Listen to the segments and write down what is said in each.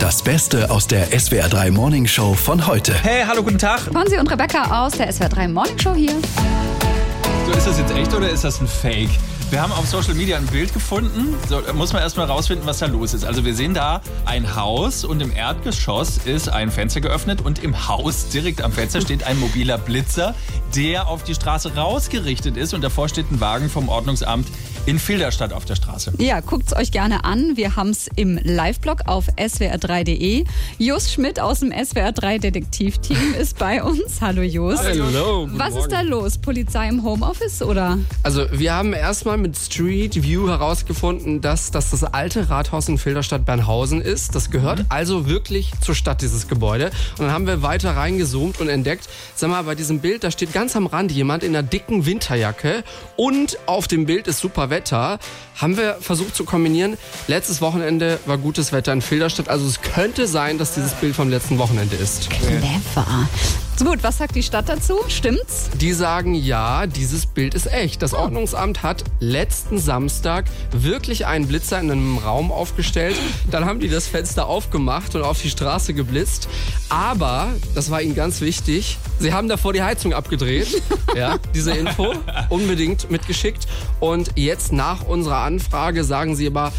Das Beste aus der SWR3 Morning Show von heute. Hey, hallo, guten Tag. Fonsi und Rebecca aus der SWR3 Morning Show hier. So, ist das jetzt echt oder ist das ein Fake? Wir haben auf Social Media ein Bild gefunden. So, da muss man erstmal rausfinden, was da los ist. Also wir sehen da ein Haus und im Erdgeschoss ist ein Fenster geöffnet und im Haus direkt am Fenster steht ein mobiler Blitzer, der auf die Straße rausgerichtet ist und davor steht ein Wagen vom Ordnungsamt in Filderstadt auf der Straße. Ja, guckt's euch gerne an. Wir haben's im Live-Blog auf swr3.de. Jos Schmidt aus dem SWR3-Detektivteam ist bei uns. Hallo Jos. Hallo. Was ist da los? Polizei im Homeoffice oder? Also wir haben erstmal mit Street View herausgefunden, dass das alte Rathaus in Filderstadt-Bernhausen ist. Das gehört also wirklich zur Stadt, dieses Gebäude. Und dann haben wir weiter reingezoomt und entdeckt, sag mal, bei diesem Bild, da steht ganz am Rand jemand in einer dicken Winterjacke und auf dem Bild ist super Wetter. Haben wir versucht zu kombinieren. Letztes Wochenende war gutes Wetter in Filderstadt. Also es könnte sein, dass dieses Bild vom letzten Wochenende ist. Clever. So gut, was sagt die Stadt dazu? Stimmt's? Die sagen, ja, dieses Bild ist echt. Das Ordnungsamt hat letzten Samstag wirklich einen Blitzer in einem Raum aufgestellt. Dann haben die das Fenster aufgemacht und auf die Straße geblitzt. Aber, das war ihnen ganz wichtig, sie haben davor die Heizung abgedreht. Ja, diese Info unbedingt mitgeschickt. Und jetzt nach unserer Anfrage sagen sie aber,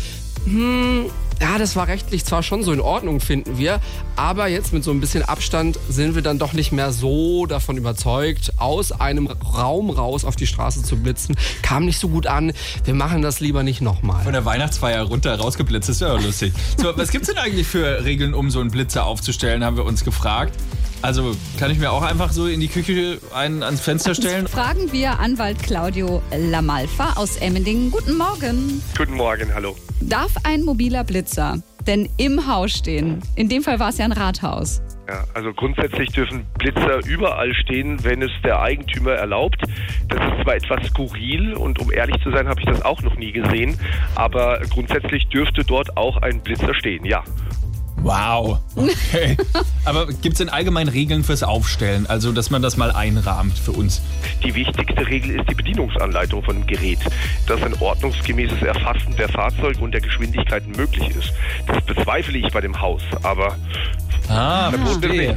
ja, das war rechtlich zwar schon so in Ordnung, finden wir, aber jetzt mit so ein bisschen Abstand sind wir dann doch nicht mehr so davon überzeugt, aus einem Raum raus auf die Straße zu blitzen. Kam nicht so gut an, wir machen das lieber nicht nochmal. Von der Weihnachtsfeier runter rausgeblitzt, das wäre ja lustig. So, was gibt's denn eigentlich für Regeln, um so einen Blitzer aufzustellen, haben wir uns gefragt. Also kann ich mir auch einfach so in die Küche einen ans Fenster stellen? Fragen wir Anwalt Claudio Lamalfa aus Emmendingen. Guten Morgen. Guten Morgen, hallo. Darf ein mobiler Blitzer denn im Haus stehen? In dem Fall war es ja ein Rathaus. Ja, also grundsätzlich dürfen Blitzer überall stehen, wenn es der Eigentümer erlaubt. Das ist zwar etwas skurril und um ehrlich zu sein, habe ich das auch noch nie gesehen, aber grundsätzlich dürfte dort auch ein Blitzer stehen, ja. Wow, okay. Aber gibt es denn allgemein Regeln fürs Aufstellen? Also, dass man das mal einrahmt für uns? Die wichtigste Regel ist die Bedienungsanleitung von dem Gerät, dass ein ordnungsgemäßes Erfassen der Fahrzeuge und der Geschwindigkeiten möglich ist. Das bezweifle ich bei dem Haus, aber... verstehe.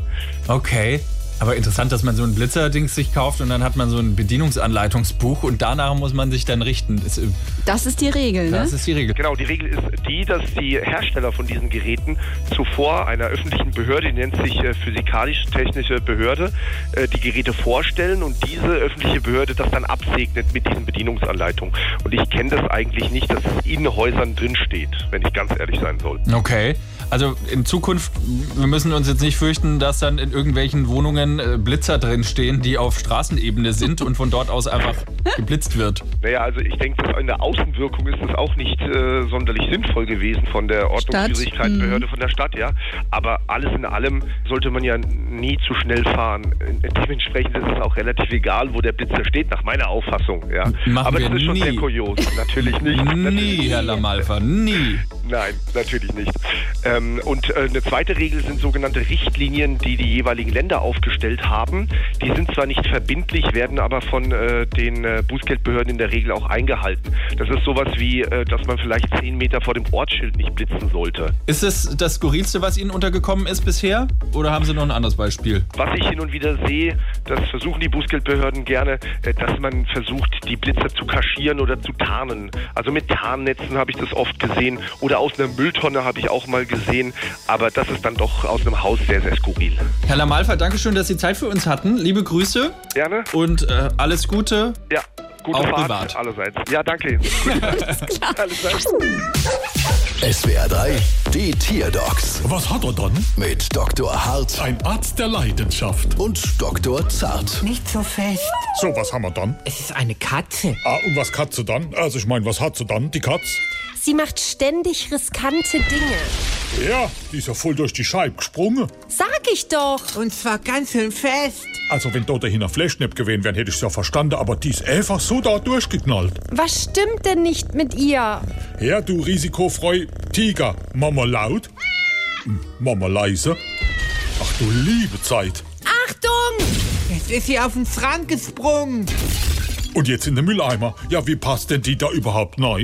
Okay. Aber interessant, dass man so ein Blitzer-Dings sich kauft und dann hat man so ein Bedienungsanleitungsbuch und danach muss man sich dann richten. Das ist die Regel, ne? Das ist die Regel. Genau, die Regel ist die, dass die Hersteller von diesen Geräten zuvor einer öffentlichen Behörde, die nennt sich Physikalisch-Technische Behörde, die Geräte vorstellen und diese öffentliche Behörde das dann absegnet mit diesen Bedienungsanleitungen. Und ich kenne das eigentlich nicht, dass es in Häusern drin steht, wenn ich ganz ehrlich sein soll. Okay. Also in Zukunft, wir müssen uns jetzt nicht fürchten, dass dann in irgendwelchen Wohnungen Blitzer drin stehen, die auf Straßenebene sind und von dort aus einfach geblitzt wird. Naja, also ich denke, in der Außenwirkung ist das auch nicht sonderlich sinnvoll gewesen von der Ordnungswidrigkeitenbehörde von der Stadt, ja. Aber alles in allem sollte man ja nie zu schnell fahren. Dementsprechend ist es auch relativ egal, wo der Blitzer steht, nach meiner Auffassung, ja. Aber das ist schon sehr kurios. Natürlich nicht. Nie, Herr Lamalfa, nie. Nein, natürlich nicht. Und eine zweite Regel sind sogenannte Richtlinien, die die jeweiligen Länder aufgestellt haben. Die sind zwar nicht verbindlich, werden aber von den Bußgeldbehörden in der Regel auch eingehalten. Das ist sowas wie, dass man vielleicht 10 Meter vor dem Ortsschild nicht blitzen sollte. Ist es das Skurrilste, was Ihnen untergekommen ist bisher? Oder haben Sie noch ein anderes Beispiel? Was ich hin und wieder sehe, das versuchen die Bußgeldbehörden gerne, dass man versucht, die Blitzer zu kaschieren oder zu tarnen. Also mit Tarnnetzen habe ich das oft gesehen. Oder aus einer Mülltonne habe ich auch mal gesehen. Aber das ist dann doch aus einem Haus sehr, sehr skurril. Herr Lamalfa, danke schön, dass Sie Zeit für uns hatten. Liebe Grüße. Gerne. Und alles Gute. Ja, gute auch Fahrt privat. Allerseits. Ja, danke. Alles klar. Allerseits. SWR3, die Tierdocs Was hat er dann? mit Dr. Hart Ein Arzt der Leidenschaft. und Dr. Zart. Nicht so fest. So, was haben wir dann? Es ist eine Katze. Ah, und was hat sie dann? Also ich meine, was hat sie dann, die Katz? Sie macht ständig riskante Dinge. Ja, die ist ja voll durch die Scheibe gesprungen. Sag ich doch. Und zwar ganz schön fest. Also wenn dort dahinter Fleischknepp gewesen wären, hätte ich es ja verstanden, aber die ist einfach so da durchgeknallt. Was stimmt denn nicht mit ihr? Ja, du risikofrei Tiger. Mama laut, Mama leise. Ach du liebe Zeit. Achtung! Jetzt ist sie auf den Schrank gesprungen. Und jetzt in den Mülleimer. Ja, wie passt denn die da überhaupt neu?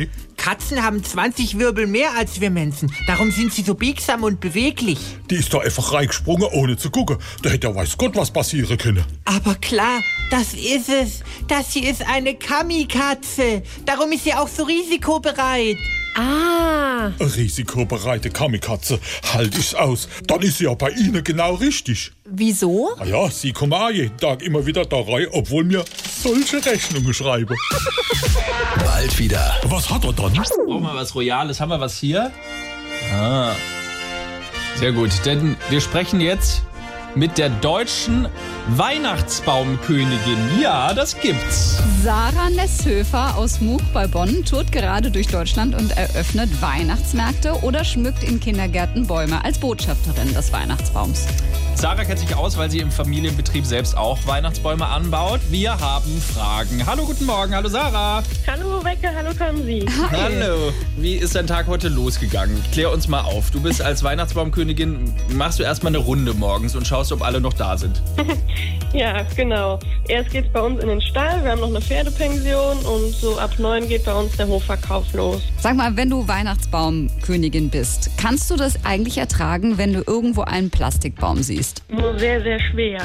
Katzen haben 20 Wirbel mehr als wir Menschen. Darum sind sie so biegsam und beweglich. Die ist da einfach reingesprungen, ohne zu gucken. Da hätte ja weiß Gott was passieren können. Aber klar, das ist es. Das hier ist eine Kamikatze. Darum ist sie auch so risikobereit. Ah. Eine risikobereite Kamikatze. Halt ich's aus. Dann ist sie ja bei Ihnen genau richtig. Wieso? Na ja, Sie kommen auch jeden Tag immer wieder da rein, obwohl mir solche Rechnungen schreiben. Bald wieder. Was hat er dann? Brauchen wir was Royales? Haben wir was hier? Ah. Sehr gut, denn wir sprechen jetzt mit der deutschen Weihnachtsbaumkönigin. Ja, das gibt's. Sarah Nesshöfer aus Much bei Bonn tourt gerade durch Deutschland und eröffnet Weihnachtsmärkte oder schmückt in Kindergärten Bäume als Botschafterin des Weihnachtsbaums. Sarah kennt sich aus, weil sie im Familienbetrieb selbst auch Weihnachtsbäume anbaut. Wir haben Fragen. Hallo, guten Morgen. Hallo, Sarah. Hallo, Rebecca. Hallo, Kamsi. Hallo. Wie ist dein Tag heute losgegangen? Klär uns mal auf. Du bist als Weihnachtsbaumkönigin, machst du erstmal eine Runde morgens und schaust, ob alle noch da sind. Ja, genau. Erst geht's bei uns in den Stall. Wir haben noch eine Pferdepension und so ab 9 geht bei uns der Hofverkauf los. Sag mal, wenn du Weihnachtsbaumkönigin bist, kannst du das eigentlich ertragen, wenn du irgendwo einen Plastikbaum siehst? Nur sehr, sehr schwer.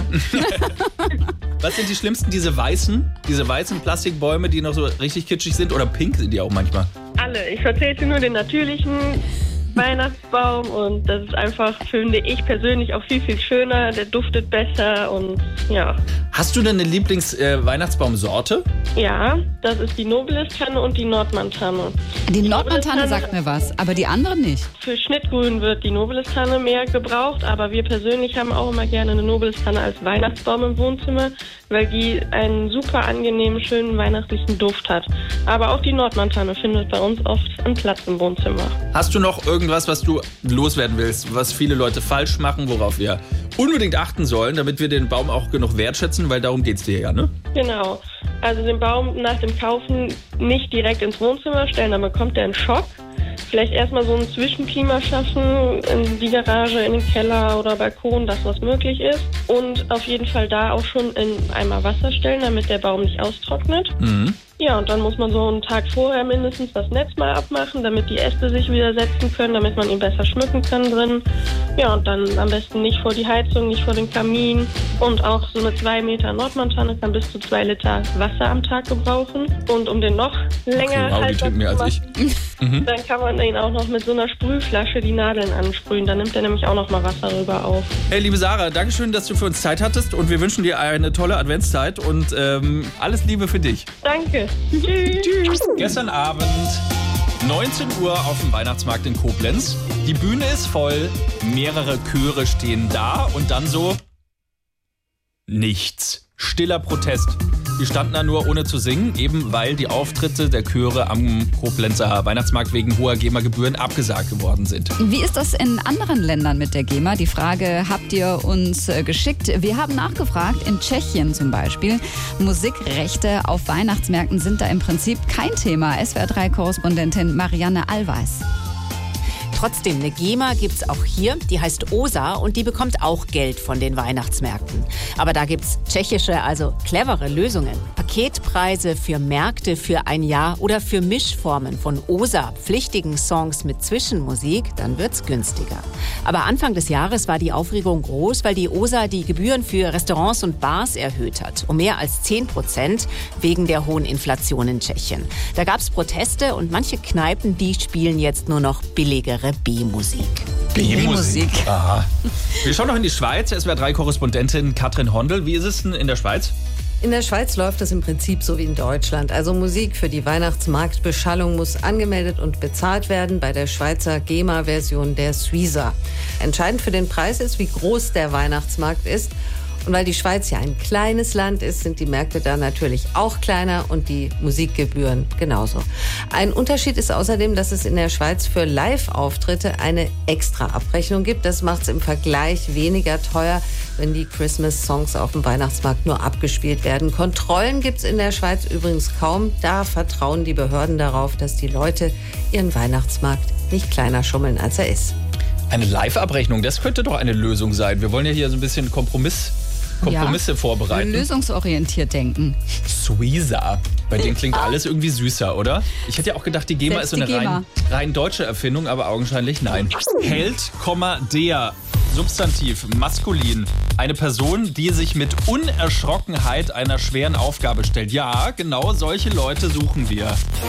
Was sind die schlimmsten? Diese weißen Plastikbäume, die noch so richtig kitschig sind? Oder pink sind die auch manchmal? Alle. Ich vertrete nur den natürlichen Weihnachtsbaum und das ist einfach, finde ich persönlich, auch viel, viel schöner. Der duftet besser und ja. Hast du denn eine Lieblings-Weihnachtsbaumsorte? Ja, das ist die Nobilis-Tanne und die Nordmann-Tanne. Die Nordmann-Tanne sagt mir was, aber die anderen nicht. Für Schnittgrün wird die Nobilis-Tanne mehr gebraucht, aber wir persönlich haben auch immer gerne eine Nobilis-Tanne als Weihnachtsbaum im Wohnzimmer, weil die einen super angenehmen, schönen weihnachtlichen Duft hat. Aber auch die Nordmann-Tanne findet bei uns oft einen Platz im Wohnzimmer. Hast du noch irgendwas, was du loswerden willst, was viele Leute falsch machen, worauf wir unbedingt achten sollen, damit wir den Baum auch genug wertschätzen, weil darum geht's dir ja, ne? Genau. Also den Baum nach dem Kaufen nicht direkt ins Wohnzimmer stellen, dann bekommt er einen Schock. Vielleicht erstmal so ein Zwischenklima schaffen, in die Garage, in den Keller oder Balkon, das was möglich ist. Und auf jeden Fall da auch schon in Eimer Wasser stellen, damit der Baum nicht austrocknet. Mhm. Ja, und dann muss man so einen Tag vorher mindestens das Netz mal abmachen, damit die Äste sich wieder setzen können, damit man ihn besser schmücken kann drin. Ja, und dann am besten nicht vor die Heizung, nicht vor den Kamin. Und auch so eine 2 Meter Nordmann-Tanne kann bis zu 2 Liter Wasser am Tag gebrauchen. Und um den noch länger haltbar zu machen, dann kann man ihn auch noch mit so einer Sprühflasche die Nadeln ansprühen. Dann nimmt er nämlich auch noch mal Wasser rüber auf. Hey, liebe Sarah, Dankeschön, dass du für uns Zeit hattest und wir wünschen dir eine tolle Adventszeit und alles Liebe für dich. Danke. Tschüss. Gestern Abend 19 Uhr auf dem Weihnachtsmarkt in Koblenz. Die Bühne ist voll, mehrere Chöre stehen da und dann so nichts. Stiller Protest. Die standen da nur ohne zu singen, eben weil die Auftritte der Chöre am Koblenzer Weihnachtsmarkt wegen hoher GEMA-Gebühren abgesagt geworden sind. Wie ist das in anderen Ländern mit der GEMA? Die Frage habt ihr uns geschickt. Wir haben nachgefragt, in Tschechien zum Beispiel. Musikrechte auf Weihnachtsmärkten sind da im Prinzip kein Thema. SWR3-Korrespondentin Marianne Allweis. Trotzdem, eine GEMA gibt's auch hier, die heißt OSA und die bekommt auch Geld von den Weihnachtsmärkten. Aber da gibt's tschechische, also clevere Lösungen. Paketpreise für Märkte für ein Jahr oder für Mischformen von OSA-pflichtigen Songs mit Zwischenmusik, dann wird's günstiger. Aber Anfang des Jahres war die Aufregung groß, weil die OSA die Gebühren für Restaurants und Bars erhöht hat, um mehr als 10% wegen der hohen Inflation in Tschechien. Da gab's Proteste und manche Kneipen, die spielen jetzt nur noch billigere B-Musik. B-Musik. Aha. Wir schauen noch in die Schweiz. SWR3-Korrespondentin Katrin Hondel. Wie ist es denn in der Schweiz? In der Schweiz läuft es im Prinzip so wie in Deutschland. Also Musik für die Weihnachtsmarktbeschallung muss angemeldet und bezahlt werden bei der Schweizer GEMA-Version der Suiza. Entscheidend für den Preis ist, wie groß der Weihnachtsmarkt ist. Und weil die Schweiz ja ein kleines Land ist, sind die Märkte da natürlich auch kleiner und die Musikgebühren genauso. Ein Unterschied ist außerdem, dass es in der Schweiz für Live-Auftritte eine Extra-Abrechnung gibt. Das macht es im Vergleich weniger teuer, wenn die Christmas-Songs auf dem Weihnachtsmarkt nur abgespielt werden. Kontrollen gibt es in der Schweiz übrigens kaum. Da vertrauen die Behörden darauf, dass die Leute ihren Weihnachtsmarkt nicht kleiner schummeln, als er ist. Eine Live-Abrechnung, das könnte doch eine Lösung sein. Wir wollen ja hier so ein bisschen Kompromiss Kompromisse vorbereiten. Lösungsorientiert denken. Suiza. Bei denen klingt alles irgendwie süßer, oder? Ich hätte ja auch gedacht, die GEMA ist so eine rein deutsche Erfindung, aber augenscheinlich nein. Held, der. Substantiv, maskulin. Eine Person, die sich mit Unerschrockenheit einer schweren Aufgabe stellt. Ja, genau solche Leute suchen wir.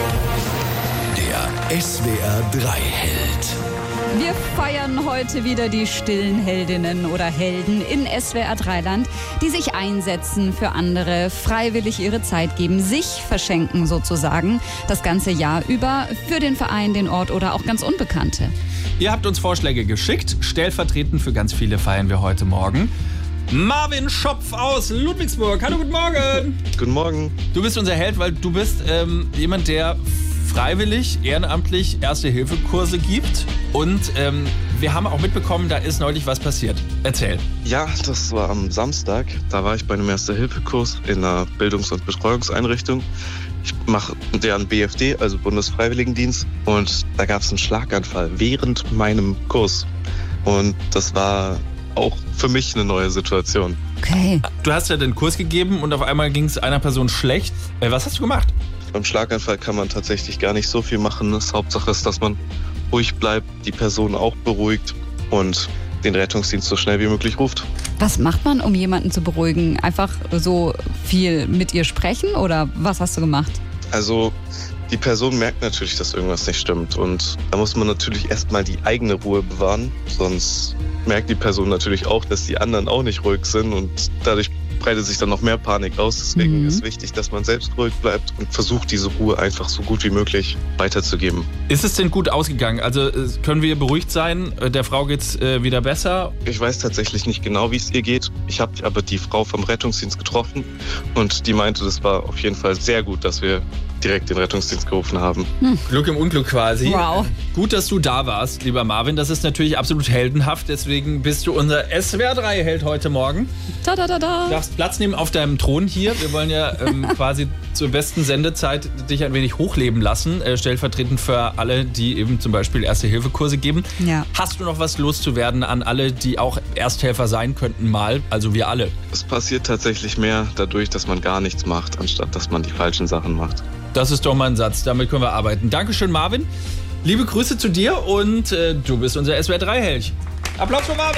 Der SWR 3 Held. Wir feiern heute wieder die stillen Heldinnen oder Helden in SWR 3 Land, die sich einsetzen für andere, freiwillig ihre Zeit geben, sich verschenken sozusagen, das ganze Jahr über für den Verein, den Ort oder auch ganz Unbekannte. Ihr habt uns Vorschläge geschickt. Stellvertretend für ganz viele feiern wir heute Morgen Marvin Schopf aus Ludwigsburg. Hallo, guten Morgen. Guten Morgen. Du bist unser Held, weil du bist jemand, der freiwillig, ehrenamtlich Erste-Hilfe-Kurse gibt. Und wir haben auch mitbekommen, da ist neulich was passiert. Erzähl. Ja, das war am Samstag. Da war ich bei einem Erste-Hilfe-Kurs in einer Bildungs- und Betreuungseinrichtung. Ich mache deren BFD, also Bundesfreiwilligendienst. Und da gab es einen Schlaganfall während meinem Kurs. Und das war auch für mich eine neue Situation. Okay. Du hast ja den Kurs gegeben und auf einmal ging es einer Person schlecht. Was hast du gemacht? Beim Schlaganfall kann man tatsächlich gar nicht so viel machen. Das Hauptsache ist, dass man ruhig bleibt, die Person auch beruhigt und den Rettungsdienst so schnell wie möglich ruft. Was macht man, um jemanden zu beruhigen? Einfach so viel mit ihr sprechen oder was hast du gemacht? Also die Person merkt natürlich, dass irgendwas nicht stimmt und da muss man natürlich erstmal die eigene Ruhe bewahren, sonst merkt die Person natürlich auch, dass die anderen auch nicht ruhig sind und dadurch breitet sich dann noch mehr Panik aus. Deswegen ist wichtig, dass man selbst ruhig bleibt und versucht, diese Ruhe einfach so gut wie möglich weiterzugeben. Ist es denn gut ausgegangen? Also können wir beruhigt sein? Der Frau geht's wieder besser? Ich weiß tatsächlich nicht genau, wie es ihr geht. Ich habe aber die Frau vom Rettungsdienst getroffen und die meinte, das war auf jeden Fall sehr gut, dass wir direkt den Rettungsdienst gerufen haben. Glück im Unglück quasi. Wow. Gut, dass du da warst, lieber Marvin. Das ist natürlich absolut heldenhaft. Deswegen bist du unser SWR 3 Held heute Morgen. Da. Du darfst Platz nehmen auf deinem Thron hier. Wir wollen ja quasi zur besten Sendezeit dich ein wenig hochleben lassen. Stellvertretend für alle, die eben zum Beispiel Erste-Hilfe-Kurse geben. Ja. Hast du noch was loszuwerden an alle, die auch Ersthelfer sein könnten mal? Also wir alle. Es passiert tatsächlich mehr dadurch, dass man gar nichts macht, anstatt dass man die falschen Sachen macht. Das ist doch mal ein Satz, damit können wir arbeiten. Dankeschön, Marvin. Liebe Grüße zu dir und du bist unser SWR 3 Held. Applaus für Marvin!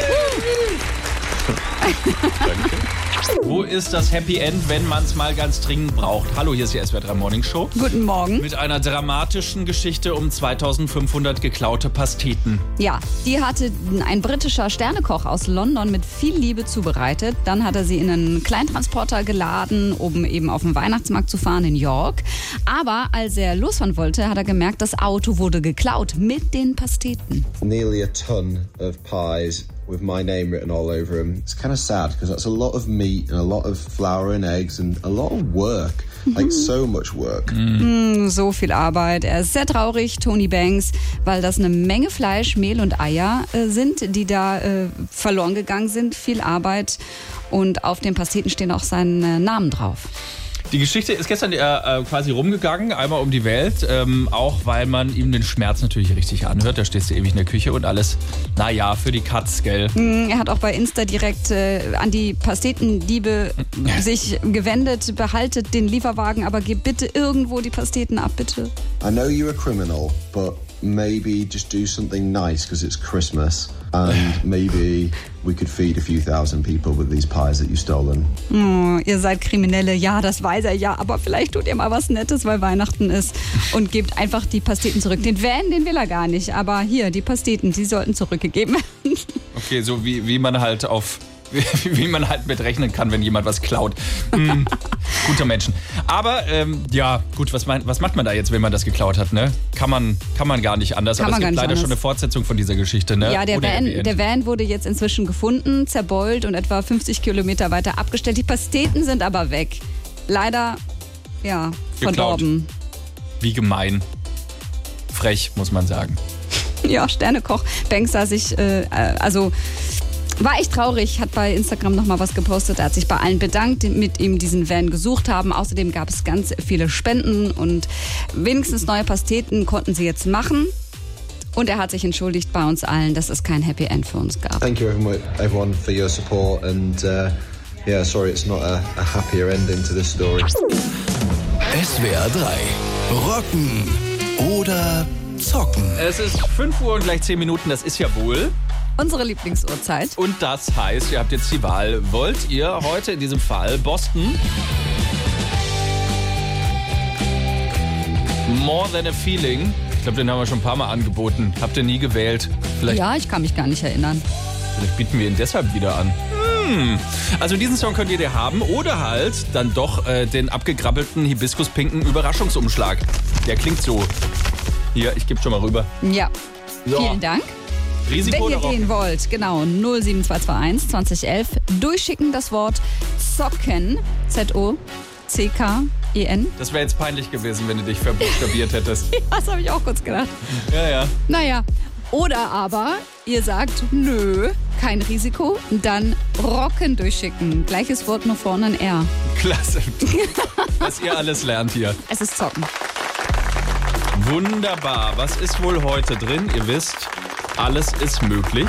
Danke. Wo ist das Happy End, wenn man es mal ganz dringend braucht? Hallo, hier ist die SWR 3 Morning Show. Guten Morgen. Mit einer dramatischen Geschichte um 2500 geklaute Pasteten. Ja, die hatte ein britischer Sternekoch aus London mit viel Liebe zubereitet. Dann hat er sie in einen Kleintransporter geladen, um eben auf den Weihnachtsmarkt zu fahren in York. Aber als er losfahren wollte, hat er gemerkt, das Auto wurde geklaut mit den Pasteten. Nearly a ton of pies with my name written all over them. It's kind of sad because that's a lot of meat and a lot of flour and eggs and a lot of work. Like so much work. So viel Arbeit. Er ist sehr traurig, Tony Banks, weil das eine Menge Fleisch, Mehl und Eier sind, die da verloren gegangen sind. Viel Arbeit und auf den Pasteten stehen auch seine Namen drauf. Die Geschichte ist gestern quasi rumgegangen, einmal um die Welt, auch weil man ihm den Schmerz natürlich richtig anhört. Da stehst du ewig in der Küche und alles, naja, für die Katz, gell? Er hat auch bei Insta direkt an die Pastetendiebe sich gewendet, behaltet den Lieferwagen, aber gebt bitte irgendwo die Pasteten ab, bitte. I know you're a criminal, but maybe just do something nice because it's Christmas and maybe we could feed a few thousand people with these pies that you've stolen. Oh, ihr seid Kriminelle, ja, das weiß er, ja, aber vielleicht tut ihr mal was Nettes, weil Weihnachten ist und gebt einfach die Pasteten zurück. Den Van, den will er gar nicht, aber hier, die Pasteten, die sollten zurückgegeben werden. Okay, so wie man halt wie man halt mit rechnen kann, wenn jemand was klaut. Guter Menschen. Aber ja, gut, was macht man da jetzt, wenn man das geklaut hat, ne? Kann man gar nicht anders. Aber es gibt leider schon eine Fortsetzung von dieser Geschichte, ne? Ja, der Van wurde jetzt inzwischen gefunden, zerbeult und etwa 50 Kilometer weiter abgestellt. Die Pasteten sind aber weg. Leider, ja, verdorben. Wie gemein. Frech, muss man sagen. Ja, Sternekoch. Banks sah sich, war echt traurig, hat bei Instagram nochmal was gepostet. Er hat sich bei allen bedankt, die mit ihm diesen Van gesucht haben. Außerdem gab es ganz viele Spenden und wenigstens neue Pasteten konnten sie jetzt machen. Und er hat sich entschuldigt bei uns allen, dass es kein Happy End für uns gab. Thank you everyone for your support and yeah, sorry, it's not a happier ending to this story. SWR 3. Rocken oder zocken. Es ist 5 Uhr und gleich 10 Minuten, das ist ja wohl unsere Lieblingsuhrzeit. Und das heißt, ihr habt jetzt die Wahl. Wollt ihr heute in diesem Fall Boston, More Than a Feeling? Ich glaube, den haben wir schon ein paar Mal angeboten. Habt ihr nie gewählt? Ja, ich kann mich gar nicht erinnern. Vielleicht bieten wir ihn deshalb wieder an. Also diesen Song könnt ihr haben oder halt dann doch den abgegrabbelten hibiskuspinken Überraschungsumschlag. Der klingt so. Hier, ich gebe schon mal rüber. Ja, so. Vielen Dank. Risiko Wenn ihr gehen wollt, genau, 07221 2011, durchschicken das Wort zocken, Z-O-C-K-E-N. Das wäre jetzt peinlich gewesen, wenn du dich verbuchstabiert hättest. Ja, das habe ich auch kurz gedacht. Ja. Naja, oder aber ihr sagt, nö, kein Risiko, dann rocken durchschicken. Gleiches Wort, nur vorne ein R. Klasse. Was ihr alles lernt hier. Es ist zocken. Wunderbar. Was ist wohl heute drin? Ihr wisst, alles ist möglich.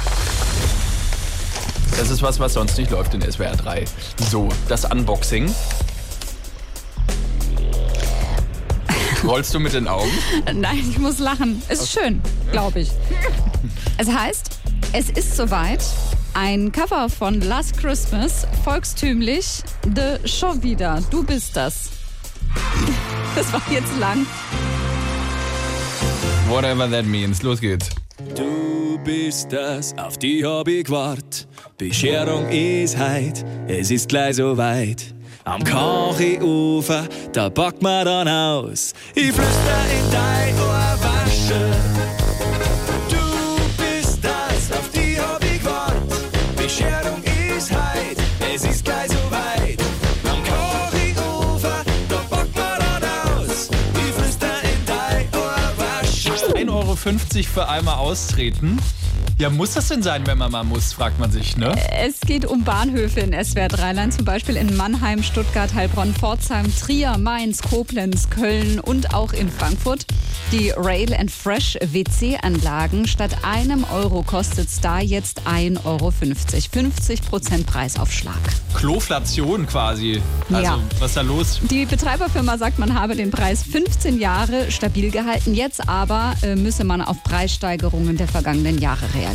Das ist was sonst nicht läuft in SWR 3. So, das Unboxing. Rollst du mit den Augen? Nein, ich muss lachen. Ist schön, glaube ich. Es heißt, es ist soweit. Ein Cover von Last Christmas, volkstümlich, de schon wieder, du bist das. Das war jetzt lang. Whatever that means. Los geht's. Du bist das, auf die hab ich gewartet. Bescherung ist heut, es ist gleich so weit. Am Kachelufer, da packt man dann aus. Ich flüster in dein Ohr, wasche. Du bist das, auf die hab ich gewartet. Bescherung ist heut, es ist gleich so weit. Am Kachelufer, da packt man dann aus. Ich flüster in dein Ohr, wasche. 1,50 € für einmal austreten. Ja, muss das denn sein, wenn man mal muss, fragt man sich, ne? Es geht um Bahnhöfe in SWR 3-Land, zum Beispiel in Mannheim, Stuttgart, Heilbronn, Pforzheim, Trier, Mainz, Koblenz, Köln und auch in Frankfurt. Die Rail and Fresh WC-Anlagen, statt €1 kostet es da jetzt 1,50 €. 50% Preisaufschlag. Kloflation quasi. Also, ja. Was ist da los? Die Betreiberfirma sagt, man habe den Preis 15 Jahre stabil gehalten. Jetzt aber müsse man auf Preissteigerungen der vergangenen Jahre reagieren.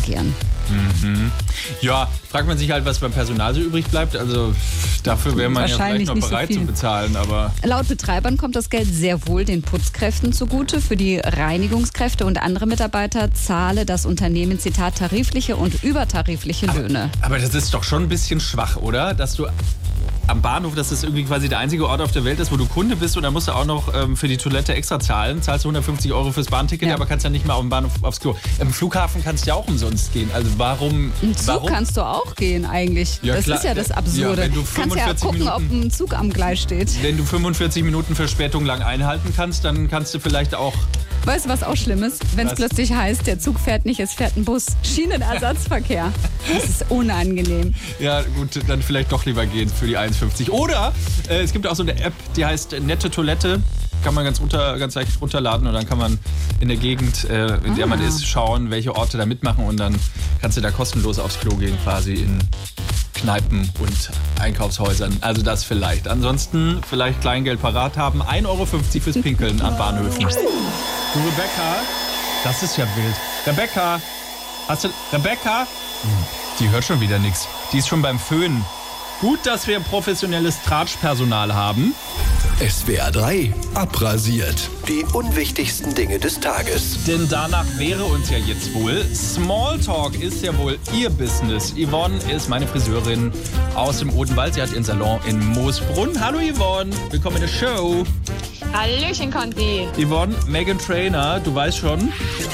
Ja, fragt man sich halt, was beim Personal so übrig bleibt. Also dafür wäre man ja vielleicht noch bereit zu bezahlen. Aber laut Betreibern kommt das Geld sehr wohl den Putzkräften zugute. Für die Reinigungskräfte und andere Mitarbeiter zahle das Unternehmen, Zitat, tarifliche und übertarifliche Löhne. Aber das ist doch schon ein bisschen schwach, oder? Dass du am Bahnhof, dass das irgendwie quasi der einzige Ort auf der Welt ist, wo du Kunde bist und dann musst du auch noch für die Toilette extra zahlen. Zahlst du 150 € fürs Bahnticket, aber kannst ja nicht mal auf dem Bahnhof aufs Klo. Im Flughafen kannst du ja auch umsonst gehen. Also warum? Im Zug kannst du auch gehen eigentlich. Ja, das klar. ist ja das Absurde. Ja, du kannst ja gucken, ob ein Zug am Gleis steht. Wenn du 45 Minuten Verspätung lang einhalten kannst, dann kannst du vielleicht auch... Weißt du, was auch schlimm ist? Wenn es plötzlich heißt, der Zug fährt nicht, es fährt ein Bus. Schienenersatzverkehr. Das ist unangenehm. Ja gut, dann vielleicht doch lieber gehen für die 1,50. Oder es gibt auch so eine App, die heißt Nette Toilette. Kann man ganz leicht runterladen und dann kann man in der Gegend, in der man ist, schauen, welche Orte da mitmachen und dann kannst du da kostenlos aufs Klo gehen, quasi in Kneipen und Einkaufshäusern. Also das vielleicht. Ansonsten vielleicht Kleingeld parat haben. 1,50 € fürs Pinkeln an Bahnhöfen. Du, Rebecca, das ist ja wild. Rebecca, Rebecca? Die hört schon wieder nichts. Die ist schon beim Föhnen. Gut, dass wir professionelles Tratschpersonal haben. SWR 3 abrasiert. Die unwichtigsten Dinge des Tages. Denn danach wäre uns ja jetzt wohl. Smalltalk ist ja wohl ihr Business. Yvonne ist meine Friseurin aus dem Odenwald. Sie hat ihren Salon in Moosbrunn. Hallo Yvonne, willkommen in der Show. Hallöchen, Conti. Yvonne, Meghan Trainor, du weißt schon.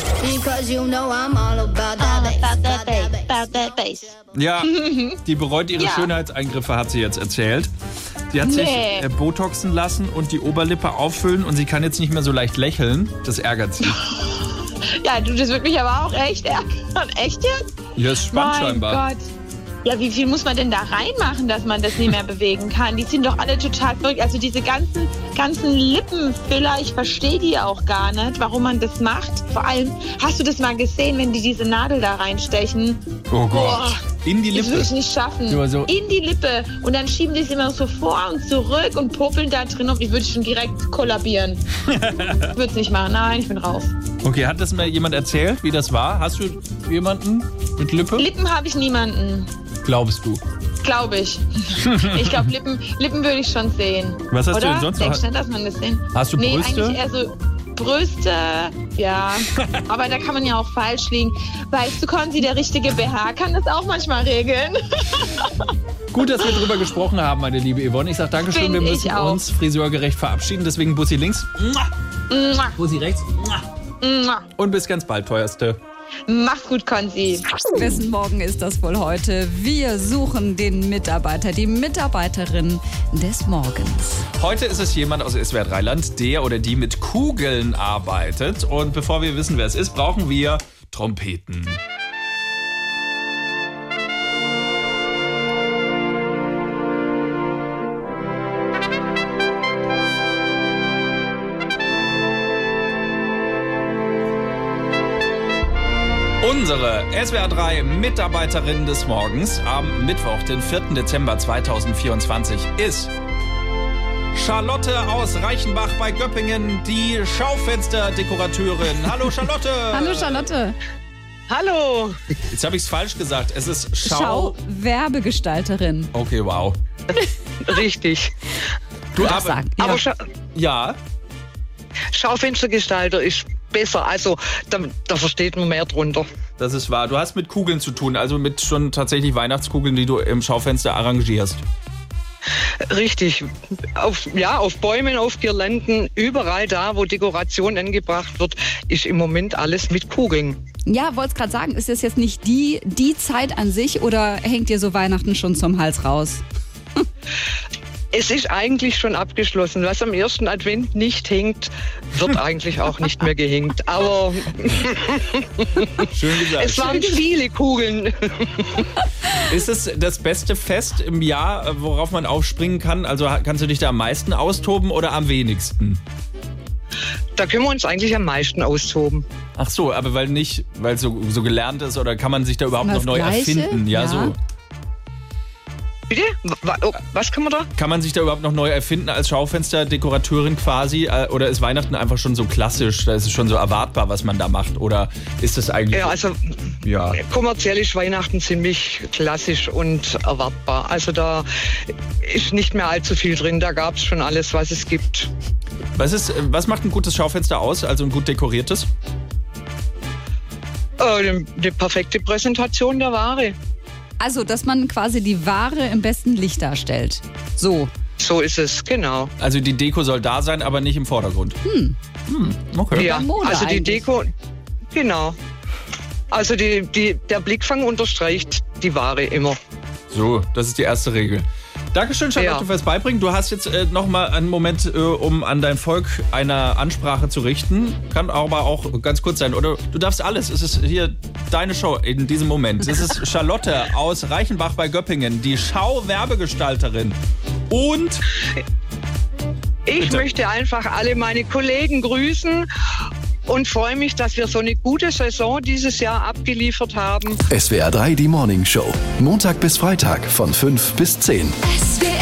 Ja, die bereut ihre Schönheitseingriffe, hat sie jetzt erzählt. Sie hat sich Botoxen lassen und die Oberlippe auffüllen und sie kann jetzt nicht mehr so leicht lächeln. Das ärgert sie. Ja, du, das wird mich aber auch echt ärgern. Echt jetzt? Ja, ist spannend scheinbar. Mein Gott. Ja, wie viel muss man denn da reinmachen, dass man das nicht mehr bewegen kann? Die sind doch alle total verrückt. Also diese ganzen Lippenfiller, ich verstehe die auch gar nicht, warum man das macht. Vor allem, hast du das mal gesehen, wenn die diese Nadel da reinstechen? Oh Gott. Boah, In die Lippe? Das würde ich nicht schaffen. So. In die Lippe. Und dann schieben die es immer so vor und zurück und puppeln da drin und ich würde schon direkt kollabieren. Ich würde es nicht machen. Nein, ich bin raus. Okay, hat das mir jemand erzählt, wie das war? Hast du jemanden mit Lippe? Lippen habe ich niemanden. Glaubst du? Glaube ich. Ich glaube, Lippen würde ich schon sehen. Was hast Oder? du denn sonst noch? Denkst du nicht, dass man das sehen? Hast du Brüste? Nee, eigentlich eher so Brüste, ja. Aber da kann man ja auch falsch liegen. Weißt du, Konzi, der richtige BH kann das auch manchmal regeln. Gut, dass wir drüber gesprochen haben, meine liebe Yvonne. Ich sag Dankeschön, wir müssen uns friseurgerecht verabschieden. Deswegen Bussi links, Bussi rechts und bis ganz bald, teuerste. Mach's gut, Konzi. Wessen Morgen ist das wohl heute? Wir suchen den Mitarbeiter, die Mitarbeiterin des Morgens. Heute ist es jemand aus SWR 3 Land, der oder die mit Kugeln arbeitet. Und bevor wir wissen, wer es ist, brauchen wir Trompeten. Unsere SWR 3 Mitarbeiterin des Morgens am Mittwoch, den 4. Dezember 2024 ist Charlotte aus Reichenbach bei Göppingen, die Schaufensterdekorateurin. Hallo Charlotte! Hallo Charlotte! Hallo! Jetzt habe ich es falsch gesagt. Es ist Schauwerbegestalterin. Okay, wow. Richtig. Du aber sagen. Aber ja. Schaufenstergestalter ist besser, also da versteht man mehr drunter. Das ist wahr. Du hast mit Kugeln zu tun, also mit schon tatsächlich Weihnachtskugeln, die du im Schaufenster arrangierst. Richtig. Auf Bäumen, auf Girlanden, überall da, wo Dekoration angebracht wird, ist im Moment alles mit Kugeln. Ja, wollte es gerade sagen, ist das jetzt nicht die Zeit an sich oder hängt dir so Weihnachten schon zum Hals raus? Es ist eigentlich schon abgeschlossen. Was am ersten Advent nicht hängt, wird eigentlich auch nicht mehr gehängt. Aber schön gesagt. Es waren viele Kugeln. Ist es das beste Fest im Jahr, worauf man aufspringen kann? Also kannst du dich da am meisten austoben oder am wenigsten? Da können wir uns eigentlich am meisten austoben. Ach so, aber weil so gelernt ist oder kann man sich da überhaupt noch neu erfinden? Ja, so. Bitte? Was kann man da? Kann man sich da überhaupt noch neu erfinden als Schaufensterdekorateurin quasi? Oder ist Weihnachten einfach schon so klassisch? Da ist es schon so erwartbar, was man da macht? Oder ist das eigentlich... Ja, also kommerziell ist Weihnachten ziemlich klassisch und erwartbar. Also da ist nicht mehr allzu viel drin. Da gab es schon alles, was es gibt. Was macht ein gutes Schaufenster aus, also ein gut dekoriertes? Eine perfekte Präsentation der Ware. Also, dass man quasi die Ware im besten Licht darstellt. So. So ist es, genau. Also die Deko soll da sein, aber nicht im Vordergrund. Okay. Ja, also die Deko, genau. Also der Blickfang unterstreicht die Ware immer. So, das ist die erste Regel. Dankeschön, Charlotte, fürs Beibringen. Du hast jetzt noch mal einen Moment, um an dein Volk eine Ansprache zu richten. Kann aber auch ganz kurz sein. Oder du darfst alles. Es ist hier deine Show in diesem Moment. Es ist Charlotte aus Reichenbach bei Göppingen, die Schauwerbegestalterin. Und ich möchte einfach alle meine Kollegen grüßen und freue mich, dass wir so eine gute Saison dieses Jahr abgeliefert haben. SWR 3 die Morning Show. Montag bis Freitag von 5 bis 10. SWR